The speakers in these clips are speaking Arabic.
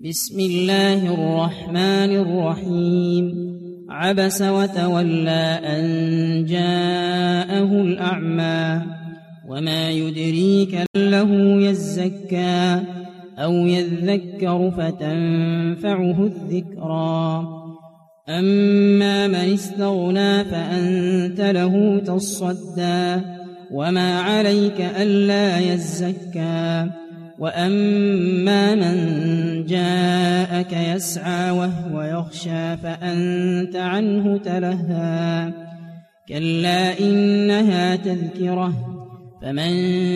بسم الله الرحمن الرحيم عبس وتولى أن جاءه الأعمى وما يدريك لعله يزكى أو يذكر فتنفعه الذكرى أما من استغنى فأنت له تصدى وما عليك ألا يزكى وأما من جاءك يسعى وهو يخشى فأنت عنه تلهى كلا إنها تذكرة فمن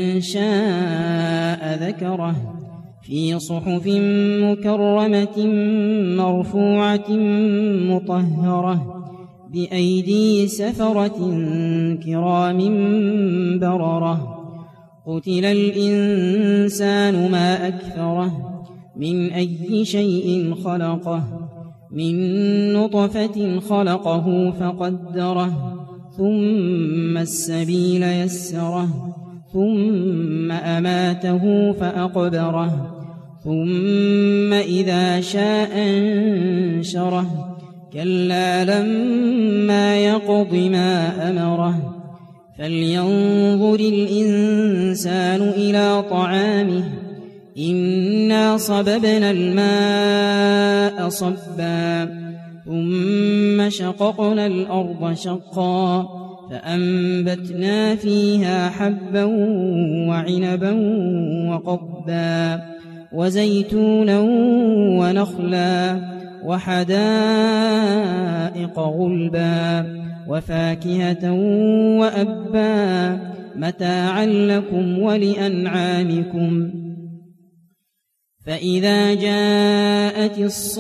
شاء ذكره في صحف مكرمة مرفوعة مطهرة بأيدي سفرة كرام بررة قتل الإنسان ما أكفره من أي شيء خلقه من نطفة خلقه فقدره ثم السبيل يسره ثم أماته فأقبره ثم إذا شاء أنشره كلا لما يقض ما أمره فلينظر الإنسان إلى طعامه إنا صببنا الماء صبا ثم شققنا الأرض شقا فأنبتنا فيها حبا وعنبا وقضبا وزيتونا ونخلا وحدائق غلبا وفاكهة وأبا متاعا لكم ولأنعامكم فإذا جاءت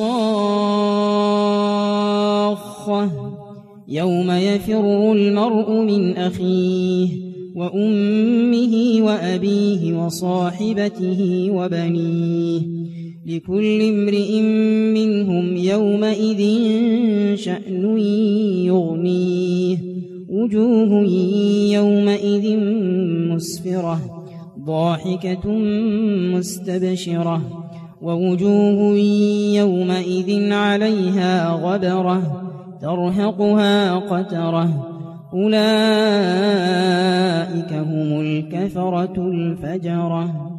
الصاخة يوم يفر المرء من أخيه وأمه وأبيه وصاحبته وبنيه لكل امرئ منهم يومئذ شأن يغنيه وجوه يومئذ مسفرة ضاحكة مستبشرة ووجوه يومئذ عليها غبرة ترهقها قترة أولئك هم الكفرة الفجرة.